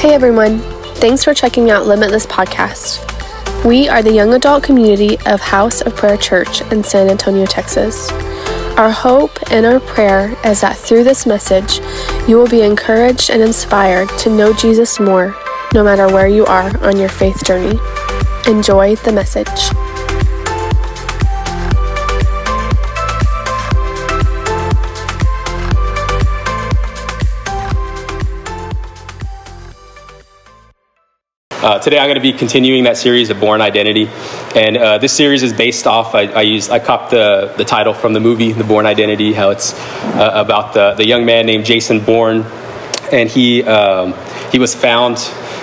Hey everyone, thanks for checking out Limitless Podcast. We are the young adult community of House of Prayer Church in San Antonio, Texas. Our hope and our prayer is that through this message, you will be encouraged and inspired to know Jesus more, no matter where you are on your faith journey. Enjoy the message. Today I'm going to be continuing that series of Bourne Identity, and this series is based off, I copped the title from the movie, The Bourne Identity, how it's about the young man named Jason Bourne, and he was found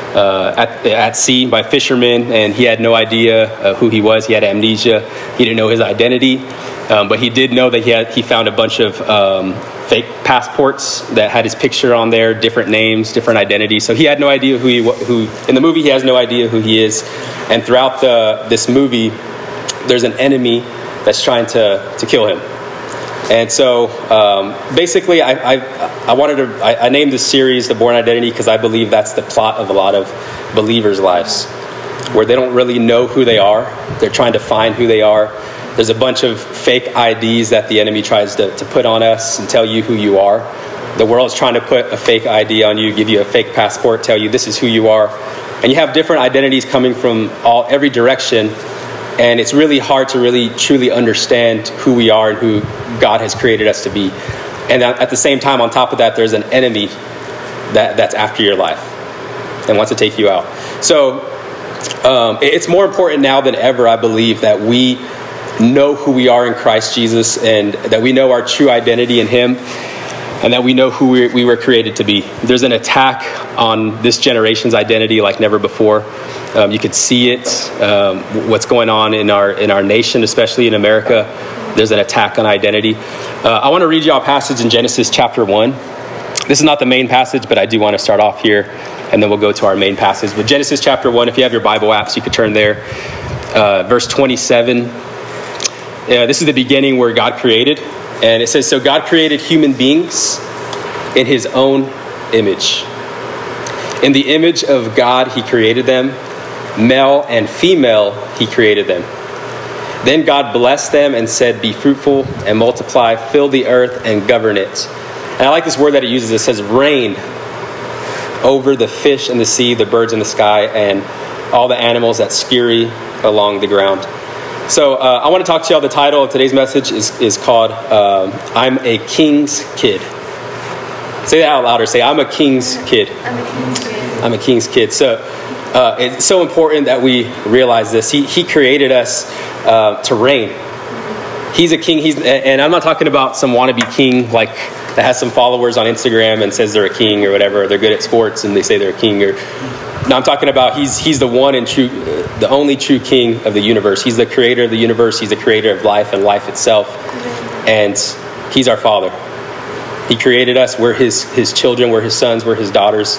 at sea by fishermen, and he had no idea who he was. He had amnesia. He didn't know his identity, but he did know that he found a bunch of fake passports that had his picture on there, different names, different identities. So he had no idea who in the movie he has no idea who he is. And throughout this movie, there's an enemy that's trying to kill him. And so basically, I named this series The Bourne Identity because I believe that's the plot of a lot of believers' lives, where they don't really know who they are. They're trying to find who they are. There's a bunch of fake IDs that the enemy tries to put on us and tell you who you are. The world's trying to put a fake ID on you, give you a fake passport, tell you this is who you are. And you have different identities coming from every direction. And it's really hard to really truly understand who we are and who God has created us to be. And at the same time, on top of that, there's an enemy that's after your life and wants to take you out. So it's more important now than ever, I believe, that we know who we are in Christ Jesus, and that we know our true identity in Him, and that we know who we were created to be. There's an attack on this generation's identity like never before. You could see it, what's going on in our nation, especially in America. There's an attack on identity. I want to read you a passage in Genesis chapter 1. This is not the main passage, but I do want to start off here, and then we'll go to our main passage. But Genesis chapter 1, if you have your Bible apps, you could turn there. Verse 27. This is the beginning where God created. And it says, so God created human beings in His own image. In the image of God, He created them. Male and female, He created them. Then God blessed them and said, be fruitful and multiply, fill the earth and govern it. And I like this word that it uses. It says reign over the fish in the sea, the birds in the sky, and all the animals that scurry along the ground. So I want to talk to y'all. The title of today's message is called I'm a King's Kid. Say that out louder. Say, I'm a King's Kid. I'm a King's Kid. I'm a King's Kid. So it's so important that we realize this. He created us to reign. He's a king. And I'm not talking about some wannabe king like that has some followers on Instagram and says they're a king or whatever. Or they're good at sports and they say they're a king. No, I'm talking about he's the one and true, the only true king of the universe. He's the creator of the universe. He's the creator of life and life itself. And He's our Father. He created us. We're His children. We're His sons. We're His daughters.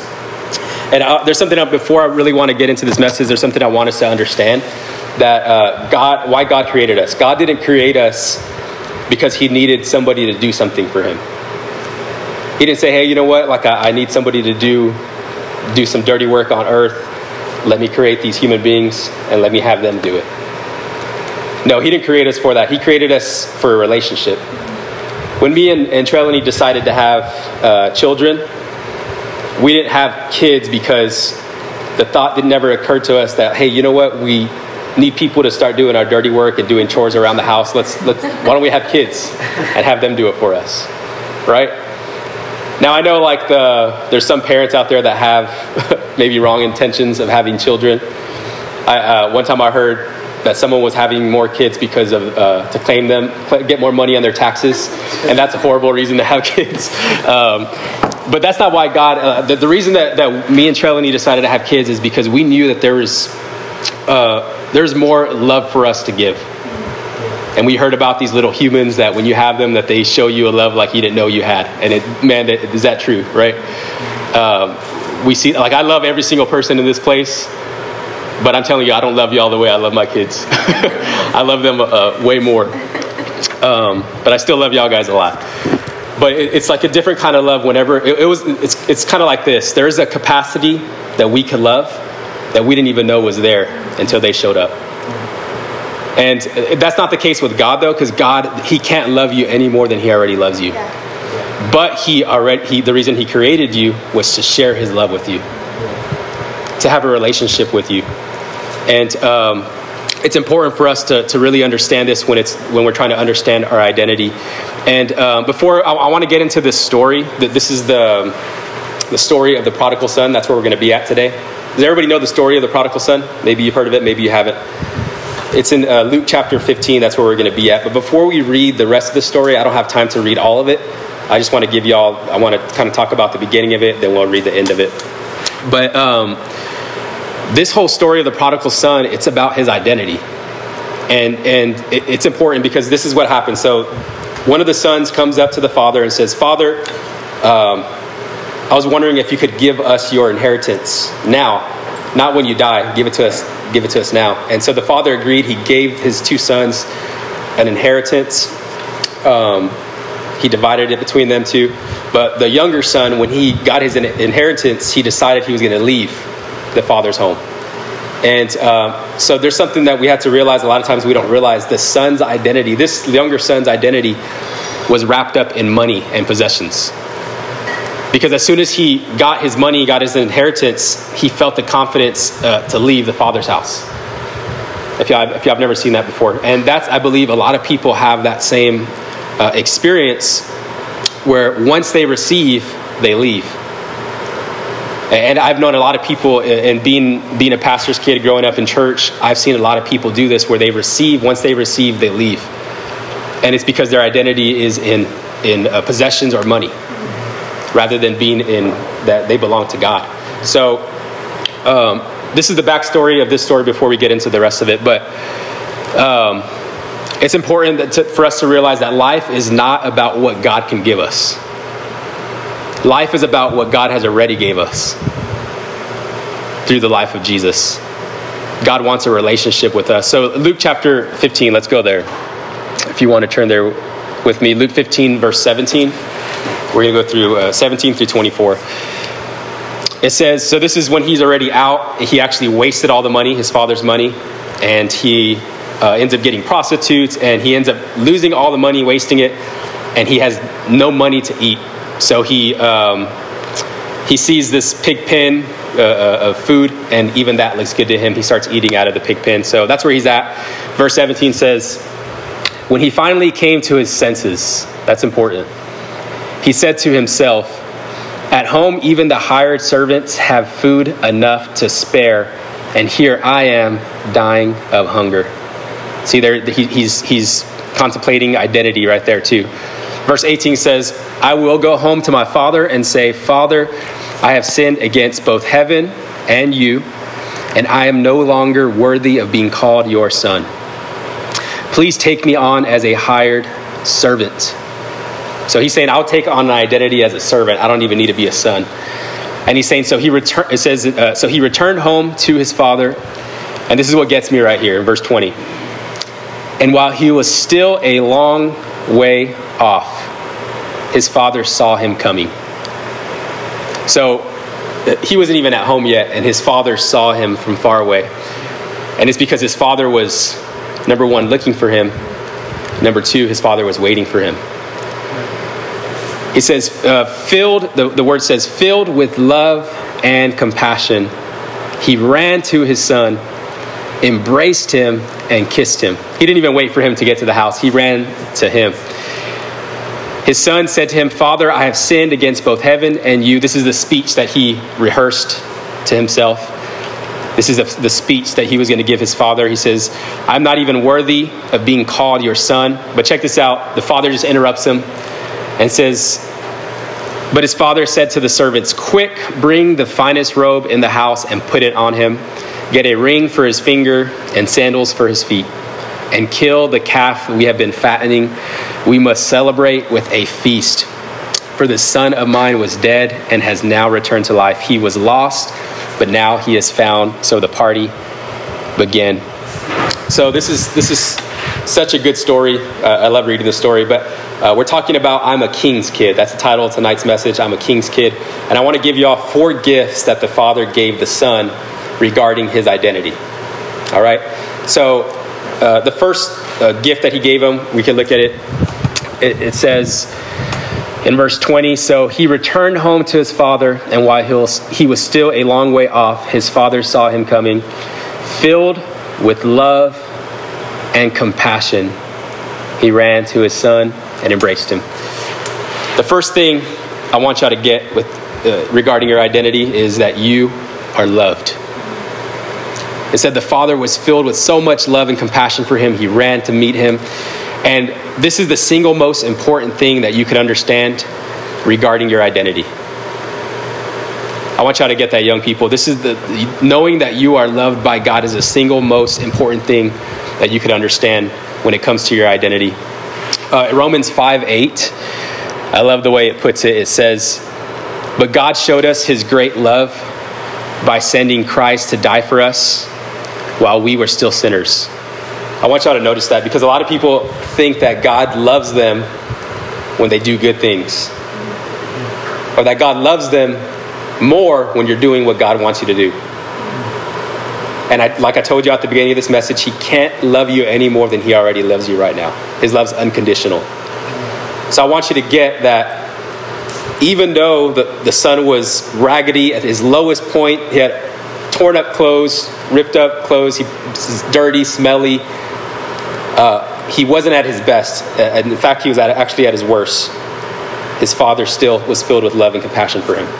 And there's something before I really want to get into this message. There's something I want us to understand that why God created us. God didn't create us because He needed somebody to do something for Him. He didn't say, hey, you know what? Like I need somebody to do some dirty work on earth. Let me create these human beings and let me have them do it. No, He didn't create us for that. He created us for a relationship. When me and Trelawney decided to have children, we didn't have kids because the thought never occurred to us that, hey, you know what? We need people to start doing our dirty work and doing chores around the house. Why don't we have kids and have them do it for us, right? Now, I know there's some parents out there that have maybe wrong intentions of having children. One time I heard that someone was having more kids because of to claim them, get more money on their taxes. And that's a horrible reason to have kids. But that's not why God, the reason that me and Trelawney decided to have kids is because we knew that there's more love for us to give. And we heard about these little humans that when you have them, that they show you a love like you didn't know you had. And is that true, right? We see, I love every single person in this place, but I'm telling you, I don't love you all the way I love my kids. I love them way more. But I still love y'all guys a lot. But it's like a different kind of love whenever it's kind of like this. There's a capacity that we could love that we didn't even know was there until they showed up. And that's not the case with God, though, because God, he can't love you any more than he already loves you. But the reason he created you was to share his love with you, to have a relationship with you. And it's important for us to really understand this when we're trying to understand our identity. And before I want to get into this story, this is the story of the prodigal son. That's where we're going to be at today. Does everybody know the story of the prodigal son? Maybe you've heard of it, maybe you haven't. It's in Luke chapter 15. That's where we're going to be at. But before we read the rest of the story, I don't have time to read all of it. I just want to give y'all, I want to kind of talk about the beginning of it, then we'll read the end of it. But this whole story of the prodigal son, it's about his identity. And it's important because this is what happens. So one of the sons comes up to the father and says, "Father, I was wondering if you could give us your inheritance now, not when you die. Give it to us now." And so the father agreed. He gave his two sons an inheritance. He divided it between them two. But the younger son, when he got his inheritance, he decided he was going to leave the father's home. And so there's something that we have to realize. A lot of times we don't realize the son's identity. This younger son's identity was wrapped up in money and possessions. Because as soon as he got his money, got his inheritance, he felt the confidence to leave the father's house. If y'all have never seen that before. And that's, I believe, a lot of people have that same experience where once they receive, they leave. And I've known a lot of people, and being a pastor's kid growing up in church, I've seen a lot of people do this where once they receive, they leave. And it's because their identity is in possessions or money, rather than being in that they belong to God. So this is the backstory of this story before we get into the rest of it. But it's important for us to realize that life is not about what God can give us. Life is about what God has already gave us through the life of Jesus. God wants a relationship with us. So Luke chapter 15, let's go there. If you want to turn there with me. Luke 15, verse 17. We're going to go through 17 through 24. It says, so this is when he's already out. He actually wasted all the money, his father's money. And he ends up getting prostitutes. And he ends up losing all the money, wasting it. And he has no money to eat. So he sees this pig pen of food, and even that looks good to him. He starts eating out of the pig pen. So that's where he's at. Verse 17 says, when he finally came to his senses, that's important, he said to himself, at home even the hired servants have food enough to spare, and here I am dying of hunger. See, there he's contemplating identity right there too. Verse 18 says, I will go home to my father and say, Father, I have sinned against both heaven and you, and I am no longer worthy of being called your son. Please take me on as a hired servant. So he's saying, I'll take on an identity as a servant. I don't even need to be a son. And he's saying, so he returned home to his father. And this is what gets me right here in verse 20. And while he was still a long way off, his father saw him coming. So he wasn't even at home yet, and his father saw him from far away. And it's because his father was, number one, looking for him. Number two, his father was waiting for him. He says, the word says, filled with love and compassion, he ran to his son, embraced him, and kissed him. He didn't even wait for him to get to the house. He ran to him. His son said to him, Father, I have sinned against both heaven and you. This is the speech that he rehearsed to himself. This is the speech that he was going to give his father. He says, I'm not even worthy of being called your son. But check this out. The father just interrupts him and says, but his father said to the servants, quick, bring the finest robe in the house and put it on him. Get a ring for his finger and sandals for his feet. And kill the calf we have been fattening. We must celebrate with a feast. For the son of mine was dead and has now returned to life. He was lost, but now he is found. So the party began. So this is Such a good story. I love reading the story, but we're talking about I'm a king's kid. That's the title of tonight's message, I'm a king's kid. And I want to give you all 4 gifts that the Father gave the Son regarding his identity. All right? So the first gift that he gave him, we can look at it. It says in verse 20, so he returned home to his father, and while he was still a long way off, his father saw him coming, filled with love and compassion. He ran to his son and embraced him. The first thing I want y'all to get with regarding your identity is that you are loved. It said the Father was filled with so much love and compassion for him, he ran to meet him. And this is the single most important thing that you could understand regarding your identity. I want y'all to get that, young people. This is knowing that you are loved by God is the single most important thing that you could understand when it comes to your identity. Romans 5:8, I love the way it puts it. It says, but God showed us his great love by sending Christ to die for us while we were still sinners. I want y'all to notice that, because a lot of people think that God loves them when they do good things, or that God loves them more when you're doing what God wants you to do. And like I told you at the beginning of this message, he can't love you any more than he already loves you right now. His love's unconditional. So I want you to get that even though the son was raggedy at his lowest point, he had torn up clothes, ripped up clothes, he was dirty, smelly, he wasn't at his best. And in fact, he was actually at his worst. His father still was filled with love and compassion for him.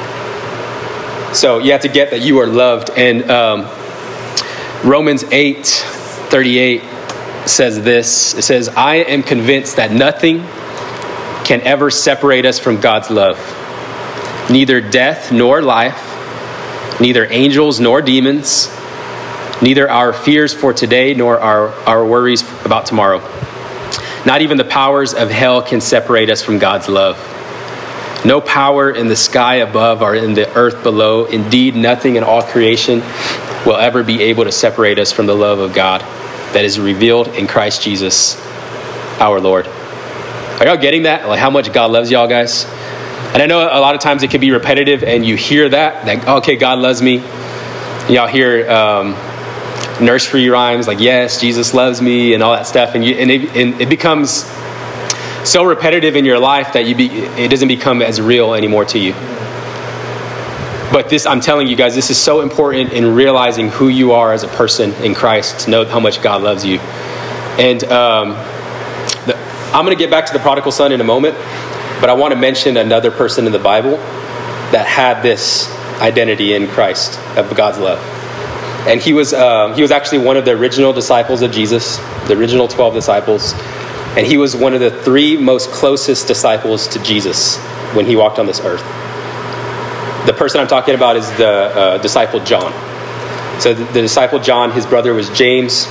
So you have to get that you are loved. And Romans 8:38 says this. It says, I am convinced that nothing can ever separate us from God's love. Neither death nor life, neither angels nor demons, neither our fears for today nor our worries about tomorrow. Not even the powers of hell can separate us from God's love. No power in the sky above or in the earth below. Indeed, nothing in all creation will ever be able to separate us from the love of God that is revealed in Christ Jesus, our Lord. Are y'all getting that? Like how much God loves y'all, guys? And I know a lot of times it can be repetitive and you hear that, like, okay, God loves me. Y'all hear nursery rhymes like, yes, Jesus loves me and all that stuff. And it becomes so repetitive in your life that it doesn't become as real anymore to you. But I'm telling you guys, this is so important in realizing who you are as a person in Christ, to know how much God loves you. And I'm going to get back to the prodigal son in a moment, but I want to mention another person in the Bible that had this identity in Christ of God's love. And he was actually one of the original disciples of Jesus, the original 12 disciples. And he was one of the 3 most closest disciples to Jesus when he walked on this earth. The person I'm talking about is the disciple John. So the disciple John, his brother was James.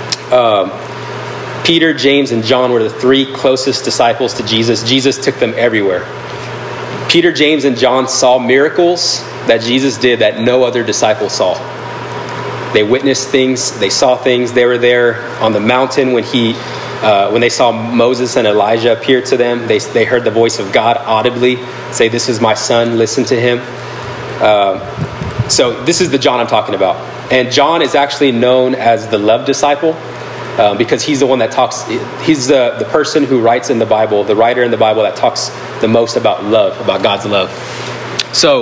Peter, James, and John were the 3 closest disciples to Jesus. Jesus took them everywhere. Peter, James, and John saw miracles that Jesus did that no other disciple saw. They witnessed things. They saw things. They were there on the mountain when they saw Moses and Elijah appear to them. They heard the voice of God audibly say, this is my son, listen to him. So this is the John I'm talking about. And John is actually known as the love disciple because he's the one that talks. He's the person who writes in the Bible, the writer in the Bible that talks the most about love, about God's love. So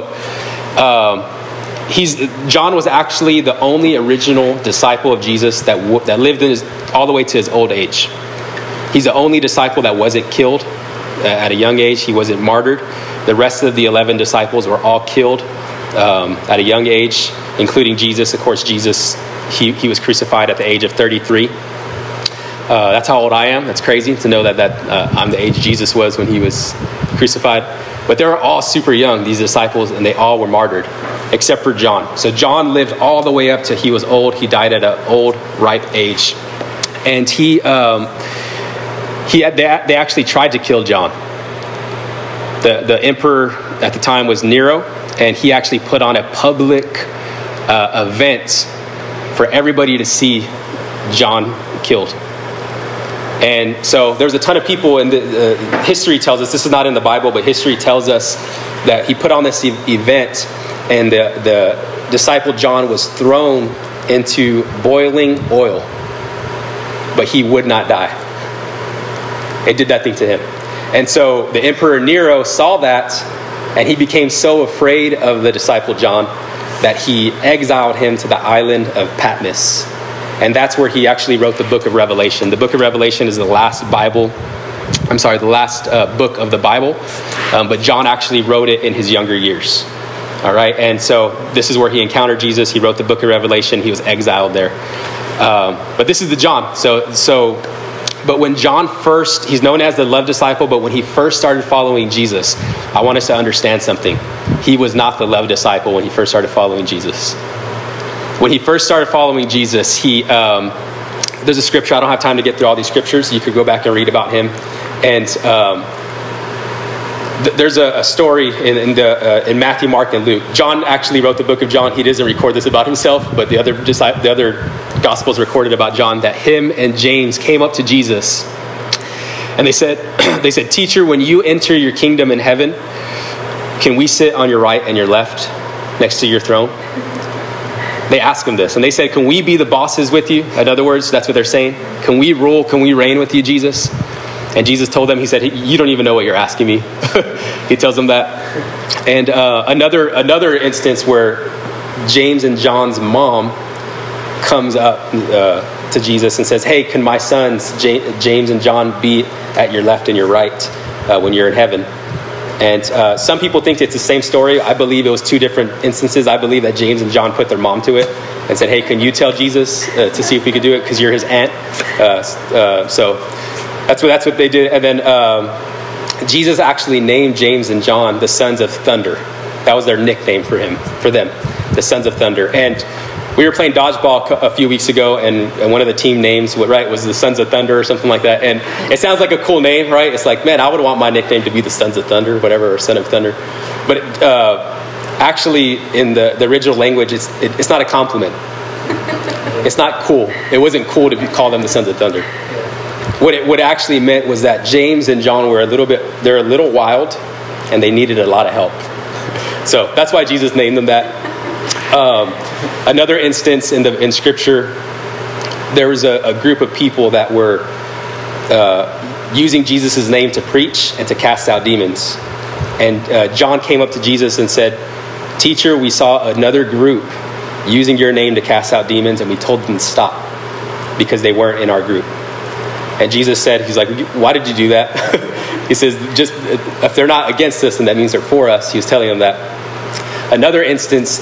John was actually the only original disciple of Jesus that lived all the way to his old age. He's the only disciple that wasn't killed at a young age. He wasn't martyred. The rest of the 11 disciples were all killed at a young age, including Jesus. Of course, Jesus, he was crucified at the age of 33. That's how old I am. That's crazy to know that I'm the age Jesus was when he was crucified. But they were all super young, these disciples, and they all were martyred, except for John. So John lived all the way up to he was old. He died at an old, ripe age. And they actually tried to kill John. The emperor at the time was Nero, and he actually put on a public event for everybody to see John killed. And so there's a ton of people, and history tells us, this is not in the Bible, but history tells us that he put on this event, and the disciple John was thrown into boiling oil, but he would not die. It did that thing to him. And so the Emperor Nero saw that, and he became so afraid of the disciple John that he exiled him to the island of Patmos. And that's where he actually wrote the book of Revelation. The book of Revelation is the last book of the Bible. But John actually wrote it in his younger years. All right. And so this is where he encountered Jesus. He wrote the book of Revelation. He was exiled there. But this is the John. But when John first, he's known as the love disciple, but when he first started following Jesus, I want us to understand something. He was not the love disciple when he first started following Jesus. When he first started following Jesus, there's a scripture. I don't have time to get through all these scriptures. You could go back and read about him. And there's a story in Matthew, Mark, and Luke. John actually wrote the book of John. He doesn't record this about himself, but the other Gospels recorded about John that him and James came up to Jesus. And they said, "Teacher, when you enter your kingdom in heaven, can we sit on your right and your left next to your throne?" They asked him this, and they said, "Can we be the bosses with you?" In other words, that's what they're saying. Can we rule? Can we reign with you, Jesus? And Jesus told them, he said, "You don't even know what you're asking me." He tells them that. And another instance where James and John's mom comes up to Jesus and says, "Hey, can my sons, James and John, be at your left and your right when you're in heaven?" And some people think it's the same story. I believe it was two different instances. I believe that James and John put their mom to it and said, "Hey, can you tell Jesus to see if we could do it because you're his aunt?" So that's what they did. And then Jesus actually named James and John the sons of thunder. That was their nickname for them, the sons of thunder. And we were playing dodgeball a few weeks ago, and one of the team names, was the Sons of Thunder or something like that. And it sounds like a cool name, right? It's like, man, I would want my nickname to be the Sons of Thunder, whatever, or Son of Thunder. But actually, in the original language, it's not a compliment. It's not cool. It wasn't cool to call them the Sons of Thunder. What it actually meant was that James and John were they're a little wild, and they needed a lot of help. So that's why Jesus named them that. Another instance in Scripture, there was a group of people that were using Jesus' name to preach and to cast out demons. And John came up to Jesus and said, "Teacher, we saw another group using your name to cast out demons, and we told them to stop because they weren't in our group." And Jesus said, he's like, "Why did you do that?" He says, "Just if they're not against us, then that means they're for us." He was telling them that. Another instance,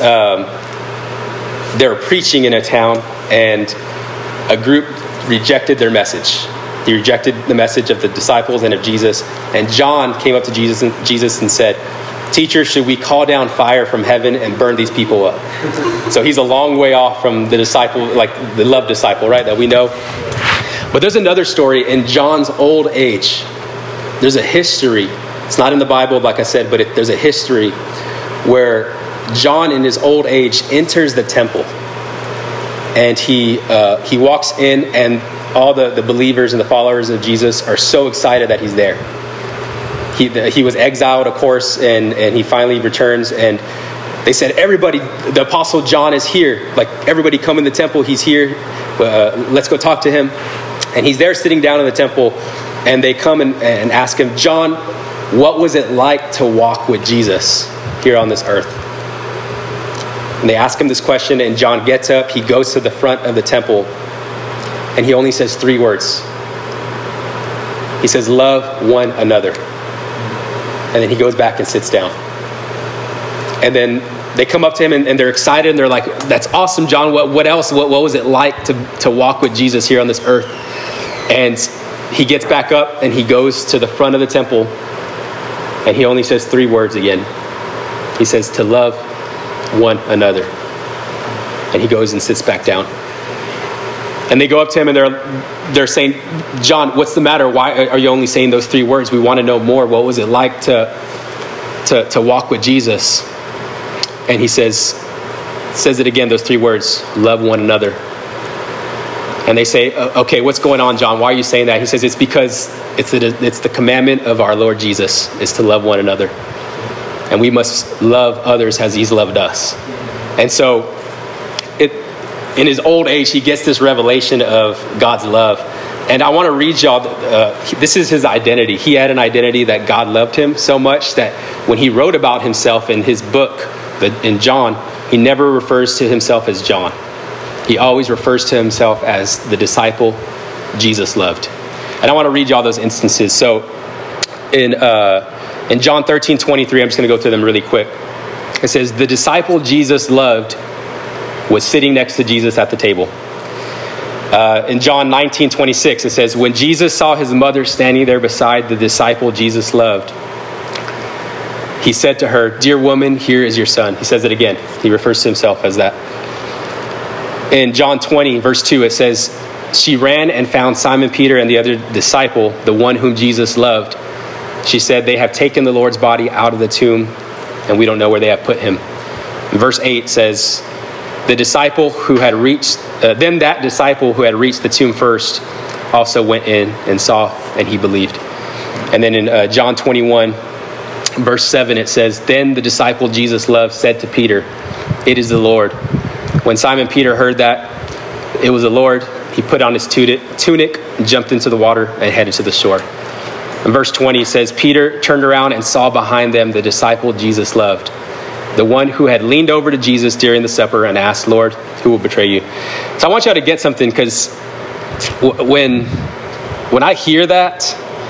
they were preaching in a town, and a group rejected their message. He rejected the message of the disciples and of Jesus. And John came up to Jesus and said, "Teacher, should we call down fire from heaven and burn these people up?" So he's a long way off from the disciple, like the love disciple, right, that we know. But there's another story in John's old age. There's a history. It's not in the Bible, like I said, but there's a history where John in his old age enters the temple, and he walks in, and all the believers and the followers of Jesus are so excited that he's there. He was exiled, of course, and he finally returns, and they said, "Everybody, the Apostle John is here. Like, everybody come in the temple. He's here. Let's go talk to him." And he's there sitting down in the temple, and they come and ask him, "John, what was it like to walk with Jesus here on this earth?" And they ask him this question, and John gets up, he goes to the front of the temple, and he only says 3 words. He says, "Love one another." And then he goes back and sits down. And then they come up to him, and they're excited, and they're like, "That's awesome, John. What else? What was it like to walk with Jesus here on this earth?" And he gets back up, and he goes to the front of the temple, and he only says 3 words again. He says, "To love one another." And he goes and sits back down. And they go up to him, and they're saying, "John, what's the matter? Why are you only saying those 3 words? We want to know more. What was it like to walk with Jesus?" And he says it again, those 3 words, "Love one another." And they say, okay, what's going on, John? Why are you saying that? He says, it's because it's the commandment of our Lord Jesus is to love one another. And we must love others as he's loved us. And so in his old age, he gets this revelation of God's love. And I want to read y'all, this is his identity. He had an identity that God loved him so much that when he wrote about himself in his book, in John, he never refers to himself as John. He always refers to himself as the disciple Jesus loved. And I want to read y'all those instances. So in John 13:23, I'm just going to go through them really quick. It says, the disciple Jesus loved was sitting next to Jesus at the table. In John 19:26, it says, when Jesus saw his mother standing there beside the disciple Jesus loved, he said to her, dear woman, here is your son. He says it again. He refers to himself as that. In John 20, verse 2, it says, she ran and found Simon Peter and the other disciple, the one whom Jesus loved. She said, they have taken the Lord's body out of the tomb, and we don't know where they have put him. And verse 8 says, the disciple who had reached, then that disciple who had reached the tomb first also went in and saw, and he believed. And then in John 21, verse 7, it says, then the disciple Jesus loved said to Peter, it is the Lord. When Simon Peter heard that it was the Lord, he put on his tunic, jumped into the water, and headed to the shore. And verse 20 says, Peter turned around and saw behind them the disciple Jesus loved, the one who had leaned over to Jesus during the supper and asked, Lord, who will betray you? So I want y'all to get something, because when I hear that,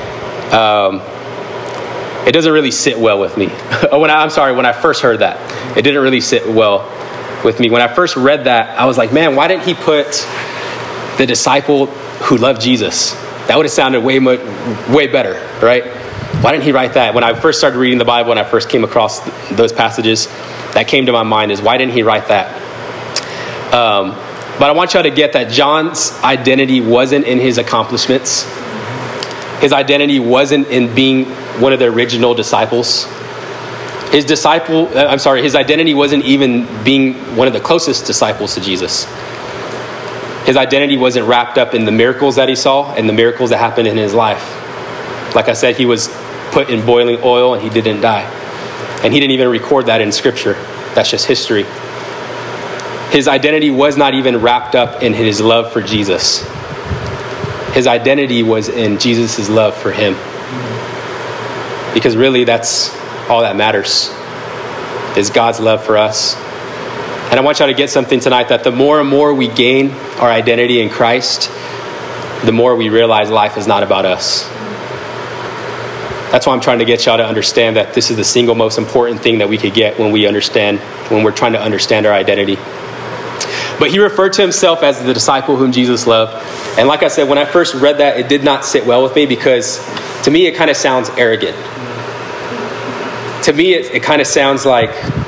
it doesn't really sit well with me. When I first heard that, it didn't really sit well with me. When I first read that, I was like, man, why didn't he put the disciple who loved Jesus? That would have sounded way better, right? Why didn't he write that? When I first started reading the Bible, when I first came across those passages, that came to my mind is, why didn't he write that? But I want y'all to get that John's identity wasn't in his accomplishments. His identity wasn't in being one of the original disciples. His identity wasn't even being one of the closest disciples to Jesus. His identity wasn't wrapped up in the miracles that he saw and the miracles that happened in his life. Like I said, he was put in boiling oil and he didn't die. And he didn't even record that in scripture. That's just history. His identity was not even wrapped up in his love for Jesus. His identity was in Jesus' love for him. Because really, that's all that matters, is God's love for us. And I want y'all to get something tonight, that the more and more we gain our identity in Christ, the more we realize life is not about us. That's why I'm trying to get y'all to understand that this is the single most important thing that we could get when we're trying to understand our identity. But he referred to himself as the disciple whom Jesus loved. And like I said, when I first read that, it did not sit well with me, because to me, it kind of sounds arrogant. To me, it kind of sounds like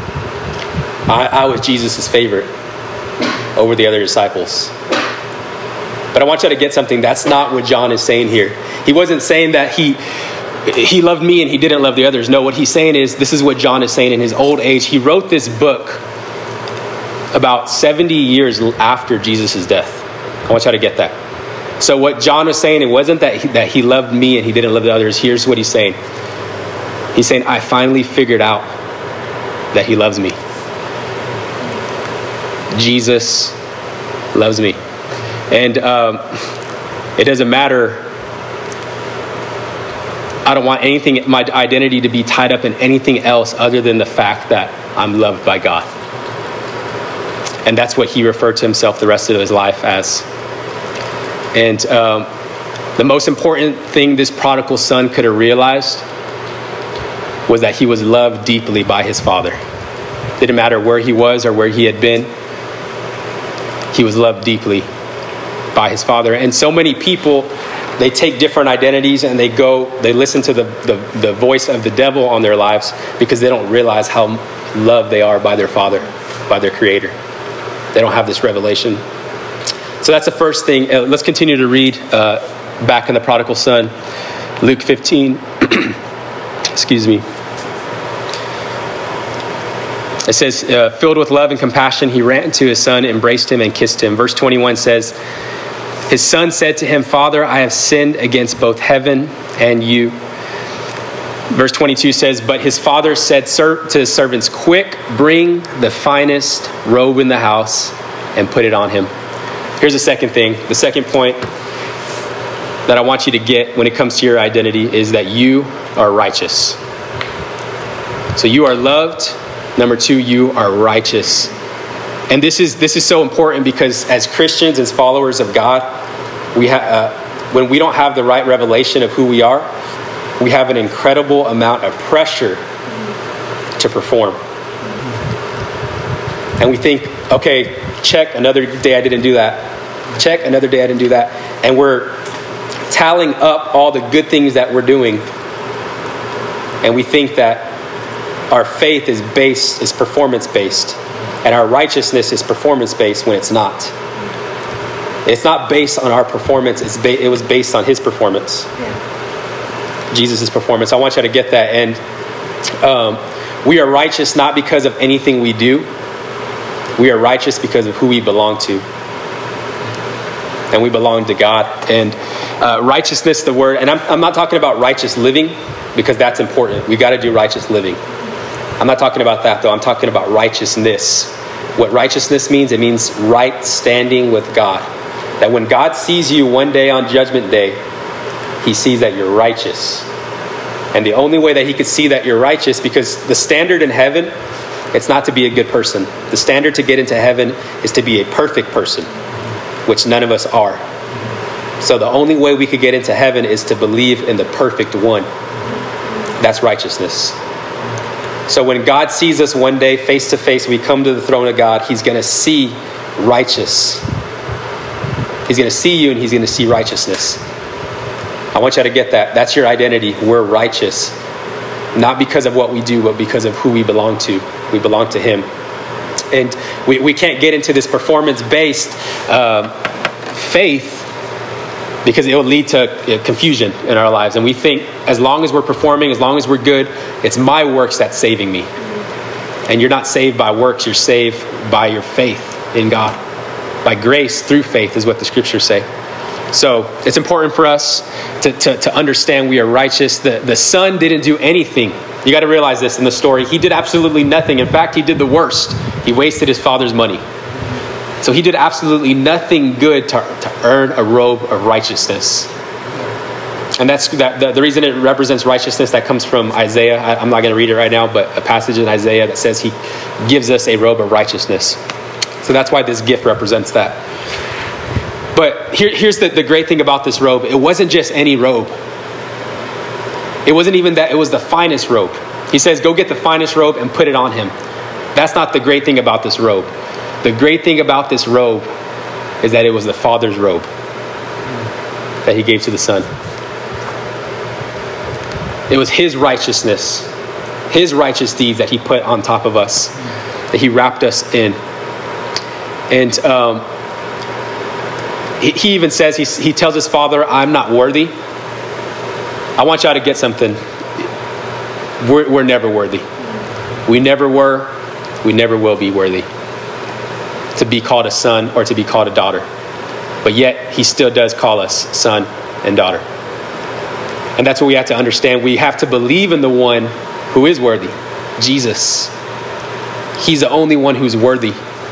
I was Jesus' favorite over the other disciples. But I want you to get something. That's not what John is saying here. He wasn't saying that he loved me and he didn't love the others. No, what he's saying is, this is what John is saying in his old age. He wrote this book about 70 years after Jesus' death. I want you to get that. So what John was saying, it wasn't that he loved me and he didn't love the others. Here's what he's saying. He's saying, I finally figured out that he loves me. Jesus loves me. And it doesn't matter. I don't want my identity to be tied up in anything else other than the fact that I'm loved by God. And that's what he referred to himself the rest of his life as. And the most important thing this prodigal son could have realized was that he was loved deeply by his father. Didn't matter where he was or where he had been. He was loved deeply by his father. And so many people, they take different identities and they listen to the voice of the devil on their lives, because they don't realize how loved they are by their father, by their creator. They don't have this revelation. So that's the first thing. Let's continue to read back in the prodigal son, Luke 15. Excuse me. It says, filled with love and compassion, he ran to his son, embraced him, and kissed him. Verse 21 says, His son said to him, Father, I have sinned against both heaven and you. Verse 22 says, but his father said to his servants, quick, bring the finest robe in the house and put it on him. Here's the second thing. The second point that I want you to get when it comes to your identity is that you are righteous. So you are loved. Number two, you are righteous. And this is so important because as Christians, as followers of God, when we don't have the right revelation of who we are, we have an incredible amount of pressure to perform. And we think, okay, check, another day I didn't do that. Check, another day I didn't do that. And we're tallying up all the good things that we're doing. And we think that our faith is performance-based. And our righteousness is performance-based when it's not. It's not based on our performance. It was based on his performance. Yeah. Jesus' performance. I want you to get that. And we are righteous not because of anything we do. We are righteous because of who we belong to. And we belong to God. And righteousness, the word, and I'm not talking about righteous living because that's important. We got to do righteous living. I'm not talking about that, though. I'm talking about righteousness. What righteousness means, it means right standing with God. That when God sees you one day on Judgment Day, he sees that you're righteous. And the only way that he could see that you're righteous, because the standard in heaven, it's not to be a good person. The standard to get into heaven is to be a perfect person, which none of us are. So the only way we could get into heaven is to believe in the perfect one. That's righteousness. So when God sees us one day face to face, we come to the throne of God, he's going to see righteous. He's going to see you and he's going to see righteousness. I want you to get that. That's your identity. We're righteous. Not because of what we do, but because of who we belong to. We belong to him. And we can't get into this performance-based faith because it will lead to confusion in our lives. And we think as long as we're performing, as long as we're good, it's my works that's saving me. And you're not saved by works. You're saved by your faith in God. By grace through faith is what the scriptures say. So it's important for us to understand we are righteous. The son didn't do anything. You got to realize this in the story. He did absolutely nothing. In fact, he did the worst. He wasted his father's money. So he did absolutely nothing good to earn a robe of righteousness. And that's the reason it represents righteousness. That comes from Isaiah. I'm not going to read it right now, but a passage in Isaiah that says he gives us a robe of righteousness. So that's why this gift represents that. But here's the great thing about this robe. It wasn't just any robe. It wasn't even that. It was the finest robe. He says, go get the finest robe and put it on him. That's not the great thing about this robe. The great thing about this robe is that it was the Father's robe that he gave to the Son. It was his righteousness, his righteous deeds that he put on top of us, that he wrapped us in. And he even says, he tells his Father, I'm not worthy. I want y'all to get something. We're never worthy. We never were. We never will be worthy to be called a son or to be called a daughter. But yet he still does call us son and daughter. And that's what we have to understand. We have to believe in the one who is worthy, Jesus. He's the only one who's worthy.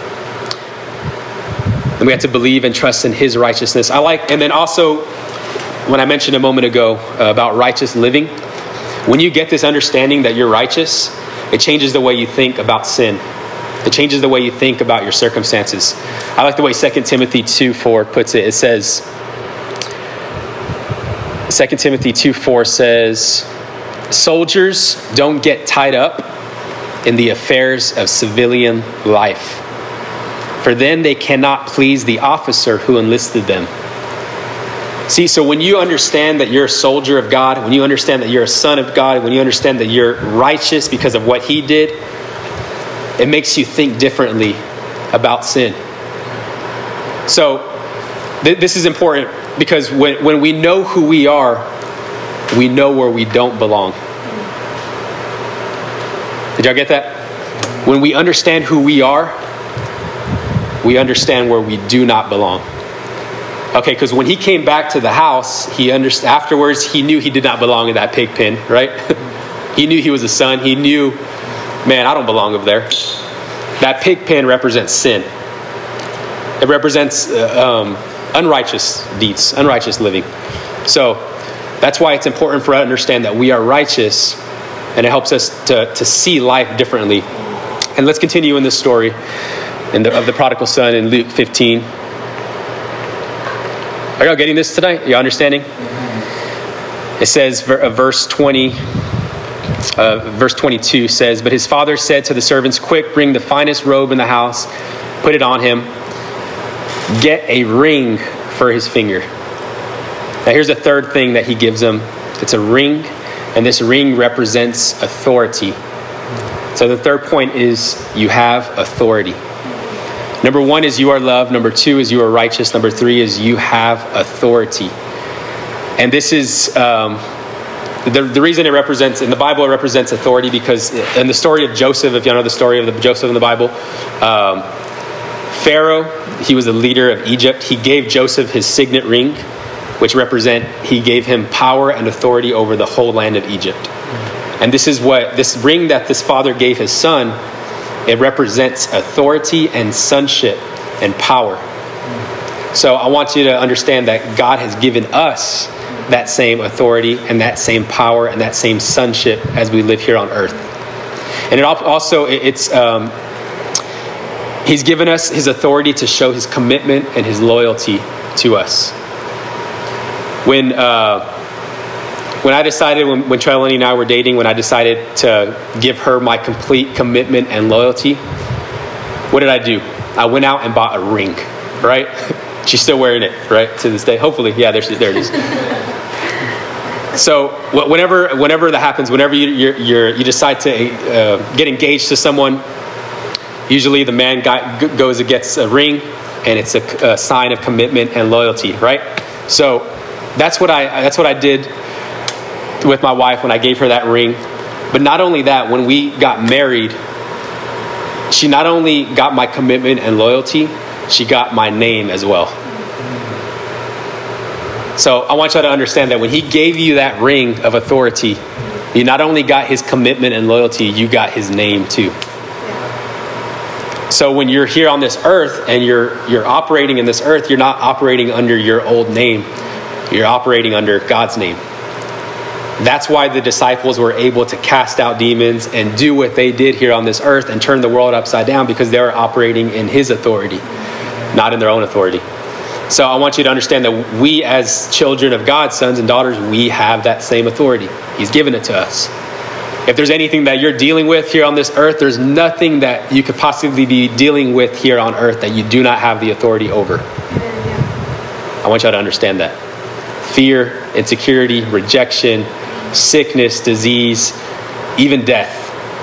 And we have to believe and trust in his righteousness. And then also, when I mentioned a moment ago about righteous living, when you get this understanding that you're righteous, it changes the way you think about sin. It changes the way you think about your circumstances. I like the way 2 Timothy 2:4 puts it. It says, 2 Timothy 2:4 says, soldiers don't get tied up in the affairs of civilian life, for then they cannot please the officer who enlisted them. See, so when you understand that you're a soldier of God, when you understand that you're a son of God, when you understand that you're righteous because of what he did, it makes you think differently about sin. So this is important because when we know who we are, we know where we don't belong. Did y'all get that? When we understand who we are, we understand where we do not belong. Okay, because when he came back to the house, afterwards he knew he did not belong in that pig pen, right? He knew he was a son. He knew, man, I don't belong over there. That pig pen represents sin. It represents unrighteous deeds, unrighteous living. So that's why it's important for us to understand that we are righteous, and it helps us to see life differently. And let's continue in this story of the prodigal son in Luke 15. Are y'all getting this tonight? Y'all understanding? It says, verse 22 says, "But his father said to the servants, 'Quick, bring the finest robe in the house, put it on him. Get a ring for his finger.'" Now here's a third thing that he gives them. It's a ring, and this ring represents authority. So the third point is you have authority. Number one is you are loved. Number two is you are righteous. Number three is you have authority. And this is the reason it represents, in the Bible, it represents authority because in the story of Joseph, if you know the story of Joseph in the Bible, Pharaoh, he was the leader of Egypt. He gave Joseph his signet ring, which he gave him power and authority over the whole land of Egypt. And this ring that this father gave his son, it represents authority and sonship and power. So I want you to understand that God has given us that same authority and that same power and that same sonship as we live here on earth. And it also, he's given us his authority to show his commitment and his loyalty to us. When I decided, when Trelani and I were dating, when I decided to give her my complete commitment and loyalty, what did I do? I went out and bought a ring, right? She's still wearing it, right, to this day. Hopefully, yeah, there it is. So whenever that happens, whenever you decide to get engaged to someone, usually the man goes and gets a ring, and it's a sign of commitment and loyalty, right? So that's what I did with my wife when I gave her that ring. But not only that, when we got married, she not only got my commitment and loyalty, she got my name as well. So I want you to understand that when he gave you that ring of authority, you not only got his commitment and loyalty, you got his name too. So when you're here on this earth and you're operating in this earth, you're not operating under your old name. You're operating under God's name. That's why the disciples were able to cast out demons and do what they did here on this earth and turn the world upside down, because they were operating in his authority, not in their own authority. So I want you to understand that we as children of God, sons and daughters, we have that same authority. He's given it to us. If there's anything that you're dealing with here on this earth, there's nothing that you could possibly be dealing with here on earth that you do not have the authority over. I want you to understand that. Fear, insecurity, rejection, sickness, disease, even death.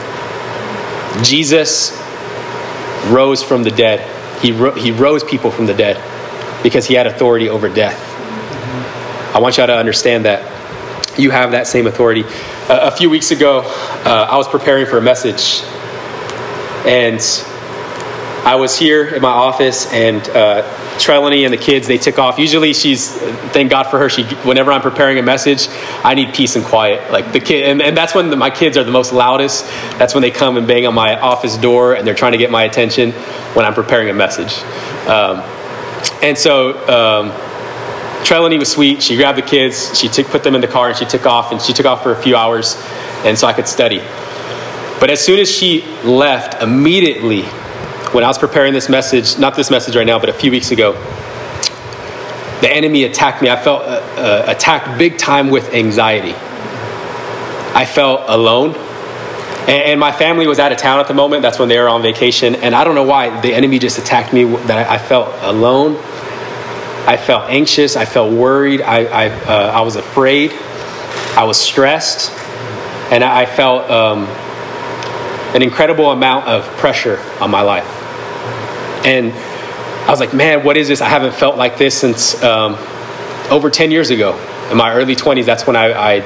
Jesus rose from the dead. He rose people from the dead because he had authority over death. I want you to understand that you have that same authority. A few weeks ago, I was preparing for a message, and I was here in my office, and Trelani and the kids, they took off. Usually thank God for her, whenever I'm preparing a message, I need peace and quiet. Like the kid, and that's when my kids are the most loudest. That's when they come and bang on my office door, and they're trying to get my attention when I'm preparing a message. And so Trelani was sweet. She grabbed the kids, put them in the car, and she took off. And she took off for a few hours, and so I could study. But as soon as she left, immediately, when I was preparing this message, not this message right now, but a few weeks ago, the enemy attacked me. I felt attacked big time with anxiety. I felt alone. And my family was out of town at the moment. That's when they were on vacation. And I don't know why the enemy just attacked me, that I felt alone. I felt anxious. I felt worried. I was afraid. I was stressed. And I felt an incredible amount of pressure on my life. And I was like, man, what is this? I haven't felt like this since over 10 years ago. In my early 20s, that's when I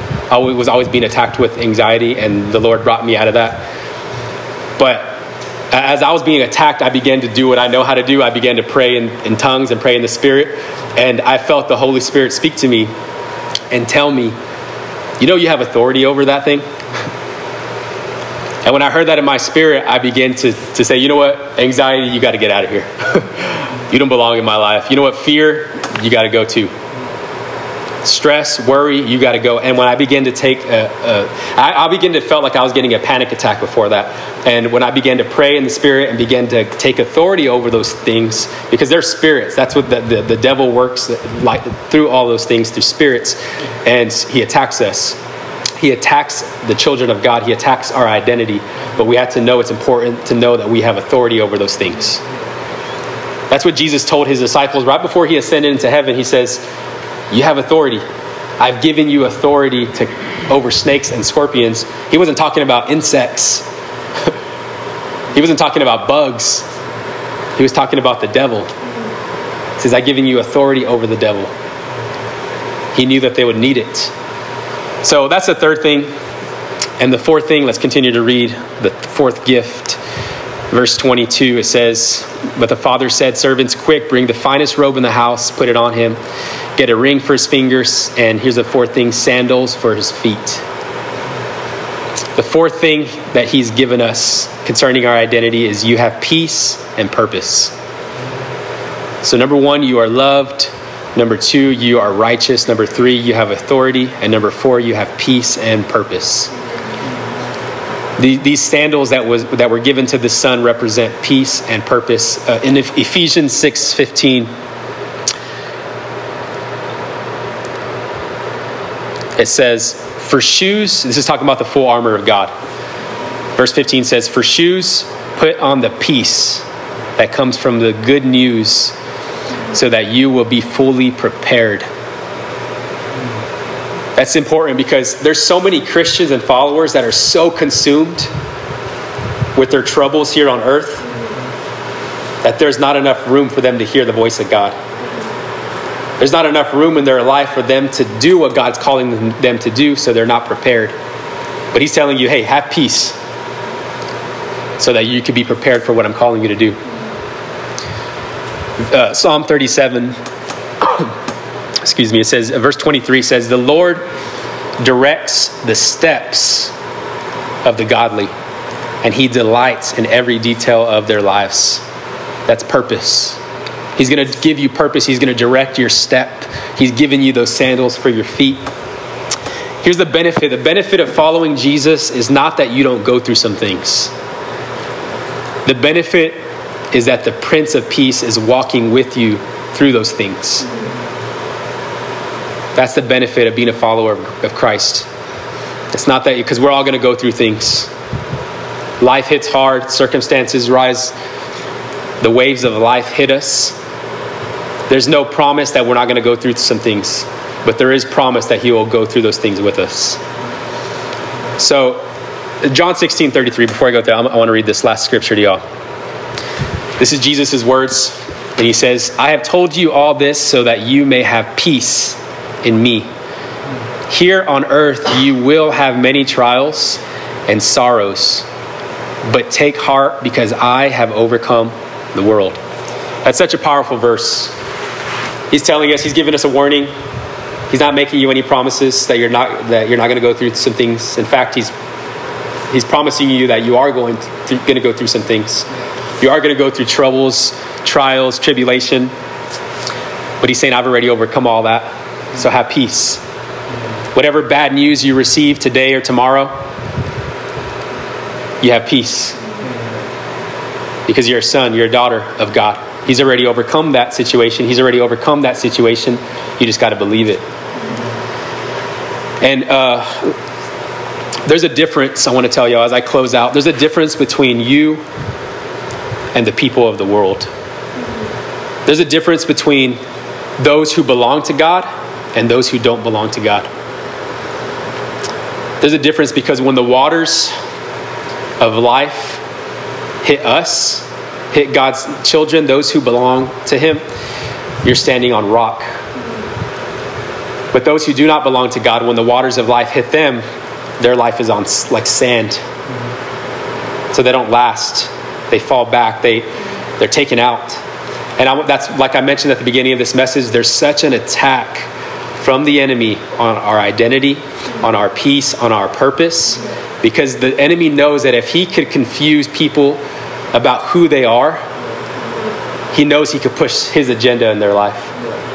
was always being attacked with anxiety, and the Lord brought me out of that. But As I was being attacked, I began to do what I know how to do. I began to pray in tongues and pray in the Spirit. And I felt the Holy Spirit speak to me and tell me, you know, you have authority over that thing. And when I heard that in my spirit, I began to say, you know what, anxiety, you got to get out of here. You don't belong in my life. You know what, fear, you got to go too. Stress, worry, you got to go. And when I began to take, I began to felt like I was getting a panic attack before that. And when I began to pray in the Spirit and began to take authority over those things, because they're spirits. That's what the devil works like through all those things, through spirits. And he attacks us. He attacks the children of God. He attacks our identity. But we have to know, it's important to know that we have authority over those things. That's what Jesus told his disciples right before he ascended into heaven. He says, you have authority. I've given you authority over snakes and scorpions. He wasn't talking about insects. He wasn't talking about bugs. He was talking about the devil. He says, I've given you authority over the devil. He knew that they would need it. So that's the third thing. And the fourth thing, let's continue to read the fourth gift. Verse 22, it says, but the father said, servants, quick, bring the finest robe in the house, put it on him, get a ring for his fingers, and here's the fourth thing, sandals for his feet. The fourth thing that he's given us concerning our identity is you have peace and purpose. So number one, you are loved. Number two, you are righteous. Number three, you have authority. And number four, you have peace and purpose. These sandals that were given to the Son represent peace and purpose. In Ephesians 6:15, it says, for shoes, this is talking about the full armor of God. Verse 15 says, for shoes, put on the peace that comes from the good news so that you will be fully prepared. That's important because there's so many Christians and followers that are so consumed with their troubles here on earth that there's not enough room for them to hear the voice of God. There's not enough room in their life for them to do what God's calling them to do, so they're not prepared. But he's telling you, hey, have peace so that you can be prepared for what I'm calling you to do. Psalm 37, it says, verse 23 says, the Lord directs the steps of the godly, and he delights in every detail of their lives. That's purpose. He's going to give you purpose. He's going to direct your step. He's giving you those sandals for your feet. Here's the benefit. The benefit of following Jesus is not that you don't go through some things. The benefit is that the Prince of Peace is walking with you through those things. That's the benefit of being a follower of Christ. It's not that, because we're all going to go through things. Life hits hard, circumstances rise, the waves of life hit us. There's no promise that we're not going to go through some things, but there is promise that he will go through those things with us. So, John 16:33, before I go there, I want to read this last scripture to y'all. This is Jesus' words, and he says, I have told you all this so that you may have peace in me. Here on earth you will have many trials and sorrows, but take heart because I have overcome the world. That's such a powerful verse. He's telling us, he's giving us a warning. He's not making you any promises that you're not going to go through some things. In fact, he's promising you that you are going to go through some things. You are going to go through troubles, trials, tribulation. But he's saying, I've already overcome all that. So have peace. Whatever bad news you receive today or tomorrow, you have peace. Because you're a son, you're a daughter of God. He's already overcome that situation. He's already overcome that situation. You just got to believe it. And there's a difference, I want to tell you as I close out. There's a difference between you and the people of the world. There's a difference between those who belong to God and those who don't belong to God. There's a difference because when the waters of life hit us, hit God's children, those who belong to him, you're standing on rock. But those who do not belong to God, when the waters of life hit them, their life is on like sand. So they don't last. They fall back. They're taken out. And that's like I mentioned at the beginning of this message, there's such an attack from the enemy on our identity, on our peace, on our purpose, because the enemy knows that if he could confuse people about who they are, he knows he could push his agenda in their life.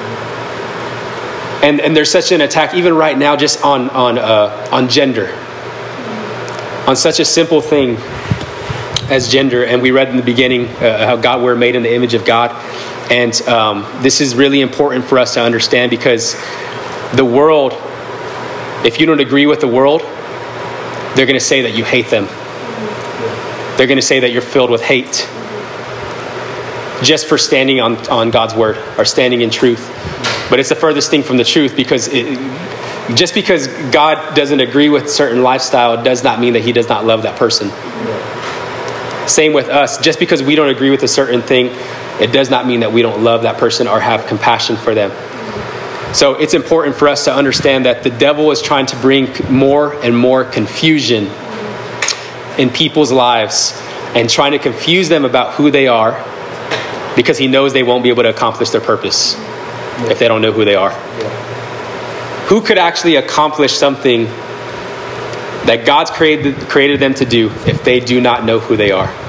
And there's such an attack even right now just on gender, on such a simple thing as gender. And we read in the beginning how we're made in the image of God. And this is really important for us to understand, because the world, if you don't agree with the world, they're going to say that you hate them. They're going to say that you're filled with hate just for standing on God's word or standing in truth. But it's the furthest thing from the truth, because just because God doesn't agree with certain lifestyle does not mean that he does not love that person. Same with us. Just because we don't agree with a certain thing, it does not mean that we don't love that person or have compassion for them. So it's important for us to understand that the devil is trying to bring more and more confusion in people's lives and trying to confuse them about who they are, because he knows they won't be able to accomplish their purpose if they don't know who they are. Who could actually accomplish something that God's created them to do if they do not know who they are?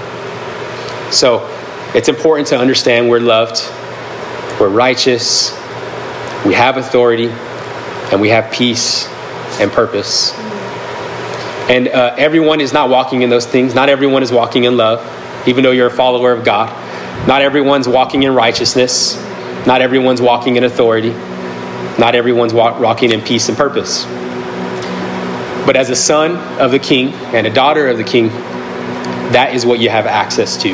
So it's important to understand we're loved, we're righteous, we have authority, and we have peace and purpose. And everyone is not walking in those things. Not everyone is walking in love, even though you're a follower of God. Not everyone's walking in righteousness. Not everyone's walking in authority. Not everyone's walking in peace and purpose. But as a son of the King and a daughter of the King, that is what you have access to.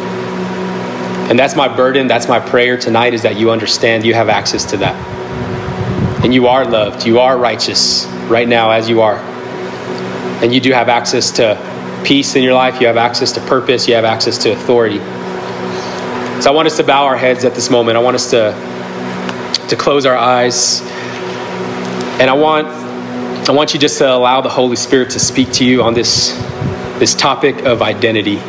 And that's my burden, that's my prayer tonight, is that you understand you have access to that. And you are loved, you are righteous right now as you are. And you do have access to peace in your life, you have access to purpose, you have access to authority. So I want us to bow our heads at this moment. I want us to close our eyes. And I want you just to allow the Holy Spirit to speak to you on this topic of identity.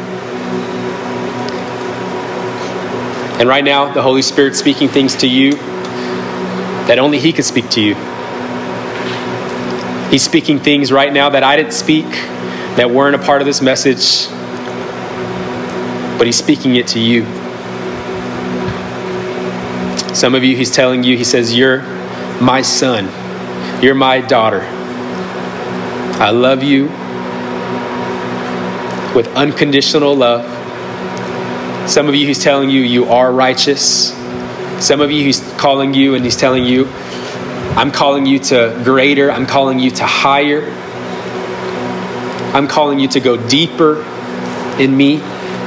And right now, the Holy Spirit's speaking things to you that only he could speak to you. He's speaking things right now that I didn't speak, that weren't a part of this message, but he's speaking it to you. Some of you, he's telling you, he says, you're my son. You're my daughter. I love you with unconditional love. Some of you, he's telling you, you are righteous. Some of you, he's calling you and he's telling you, I'm calling you to greater. I'm calling you to higher. I'm calling you to go deeper in me.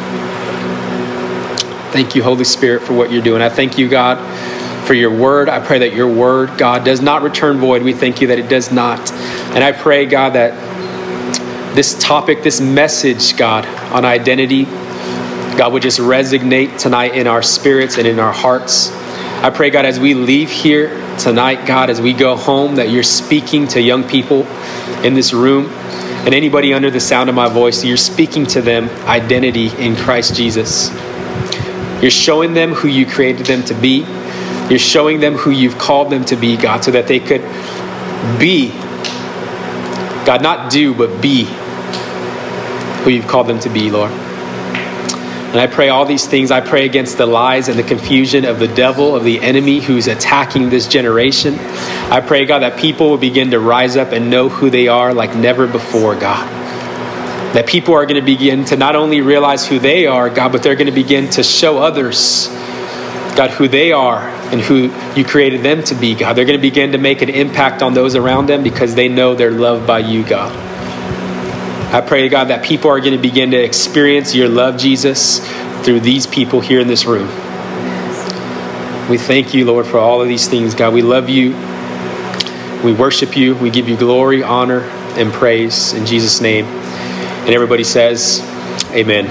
Thank you, Holy Spirit, for what you're doing. I thank you, God, for your word. I pray that your word, God, does not return void. We thank you that it does not. And I pray, God, that this topic, this message, God, on identity, God, would just resonate tonight in our spirits and in our hearts. I pray, God, as we leave here tonight, God, as we go home, that you're speaking to young people in this room and anybody under the sound of my voice, you're speaking to them identity in Christ Jesus. You're showing them who you created them to be. You're showing them who you've called them to be, God, so that they could be, God, not do, but be who you've called them to be, Lord. And I pray all these things. I pray against the lies and the confusion of the devil, of the enemy who's attacking this generation. I pray, God, that people will begin to rise up and know who they are like never before, God. That people are going to begin to not only realize who they are, God, but they're going to begin to show others, God, who they are and who you created them to be, God. They're going to begin to make an impact on those around them because they know they're loved by you, God. I pray, God, that people are going to begin to experience your love, Jesus, through these people here in this room. We thank you, Lord, for all of these things, God. We love you. We worship you. We give you glory, honor, and praise in Jesus' name. And everybody says, amen.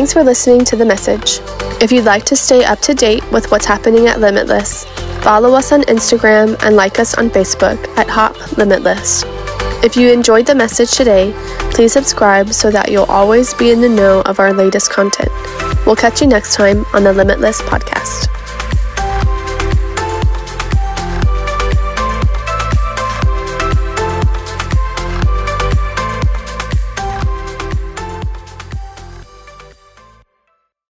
Thanks for listening to the message. If you'd like to stay up to date with what's happening at Limitless, follow us on Instagram and like us on Facebook at Hop Limitless. If you enjoyed the message today, please subscribe so that you'll always be in the know of our latest content. We'll catch you next time on the Limitless podcast.